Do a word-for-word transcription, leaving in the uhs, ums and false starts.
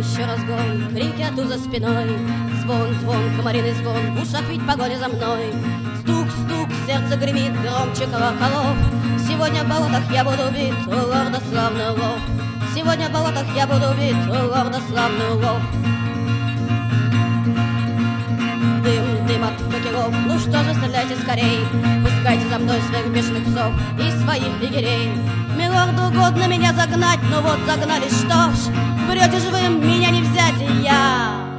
еще разгон, крики оту за спиной, звон, звон, комариный звон, в ушах ведь погоня за мной. Стук, стук, сердце гремит громче колоколов. Сегодня в болотах я буду бит, у лорда славный улов. Сегодня в болотах я буду бит, у лорда славный улов. Дым, дым от факелов, ну что же, стреляйте скорей, пускайте за мной своих бешеных псов и своих егерей. Милорду угодно меня загнать, но вот загнали, что ж, врете же вы, меня не взять, и я